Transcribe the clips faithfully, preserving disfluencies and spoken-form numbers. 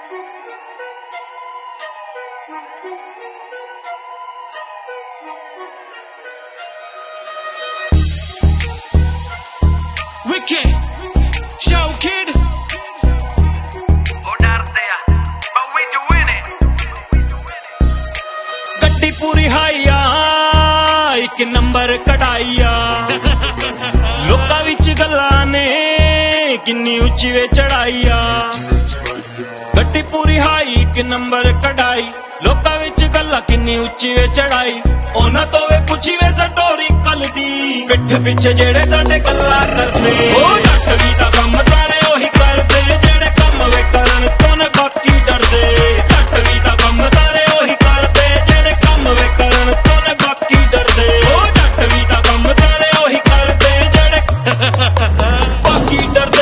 Wicked, show kid. Oh डरते आ, but we doing it. गड्डी पूरी हाईया, एक नंबर कढ़ाईया। लोकां विच गल्लां ने किन्नी उच्ची वे चढ़ाईया। गड्डी पूरी हाई, एक नंबर कढ़ाई। लोकां विच गल्लां किन्नी उच्ची वे चढ़ाई। ओना तो वे पुछी वे स्टोरी कल दी, पिठ पिछे जेड़े साडे गल्लां करदे। ओ जट वी तां कम सारे ओही करदे, जेड़े कम वे करन तो न बाकी डरदे। जट वी तां कम सारे ओही करदे, जेड़े कम वे करन तो न बाकी डरदे। ओ जट वी तां कम सारे ओही करदे, जेड़े बाकी डरदे।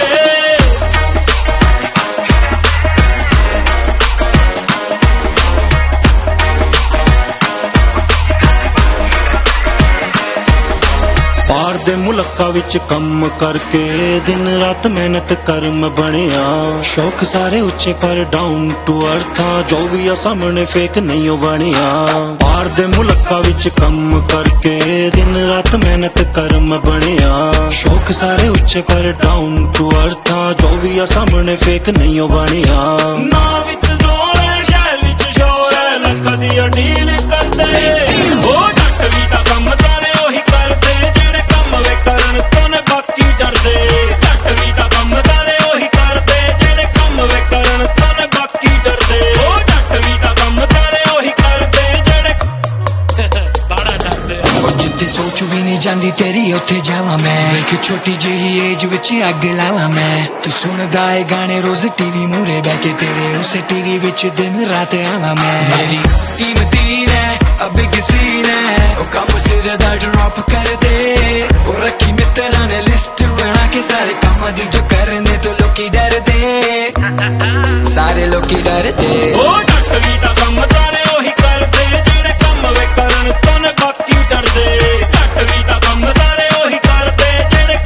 बाहर दे मुल्कां विच कम करके दिन रात मेहनत करम बनिया। शौक सारे उच्चे पर डाउन टू अर्थ, जो भी आ सामने फेक नहीं हो बनिया। बाहर दे मुल्कां विच कम करके दिन रात मेहनत करम बनिया। शौक सारे उच्चे पर डाउन टू अर्थ, जो भी आ सामने फेक नहीं हो बनिया। ना विच जोर है, शहर विच शोर है, लख दी डील करदे। ओ जट वी तां कम सारे ओही करदे, जेड़े कम वे करन तो न बाकी डरदे। जट वी तां कम सारे ओही करदे, जेड़े कम वे करन तो न बाकी डरदे। ओ जट वी तां कम सारे ओही करदे, जेड़े बड़ा डरदे। ओ जिथे सोच भी नहीं जांदी तेरी उत्थे जावां मैं। एक छोटी जेही एज विच अग लावां मैं। तू सुनदा ए गाने रोज टीवी मूरे बैठ के, तेरे उस टीवी विच दिन रात आवां मैं। मेरी कीमती ने अब बिग सीन है, ओ कम सिर दा ड्रॉप कर दे। ओ रखी मित्रा ने लिस्ट बना के, सारे काम दी जो करने तो लोकी डरदे। सारे लोकी डरदे। ओ जट वी तां कम सारे ओही करदे, जेड़े कम वे करन तो न बाकी डरदे। जट वी तां कम सारे ओही करदे, जेड़े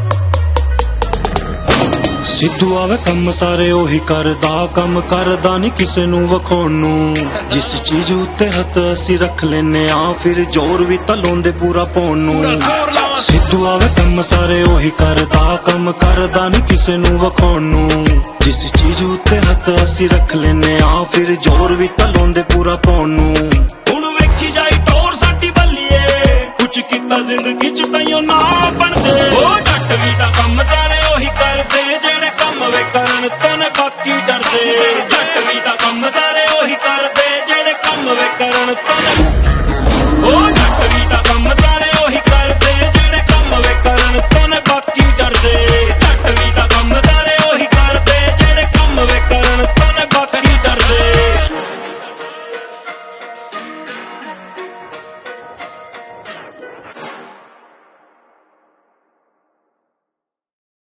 सिद्धू आवे कम सारे ओही करदा। कम करदा नहीं किसे नू वखाउण नू, जिस चीज उत्ते हथ असी रख लेने आ, फिर जोर भी तां लाउंदे पूरा पाउण नू। सिद्धू आवे कम सारे ओही करदा, कम करदा नहीं किसे नू वखाउण नू, जिस चीज उत्ते हथ असी रख लेने आ, फिर जोर भी तां लाउंदे पूरा पाउण नू। हुण वेखी जाई टोर साडी बल्लीए, कुछ कीता जिंदगी च ताइयों ना बनदे। ओ जट वी तां कम सारे ओही करदे, जेड़े कम वे करन तो न बाकी डरदे। जट वी तां कम सारे ओही करदे, जेड़े कम वे करन तो न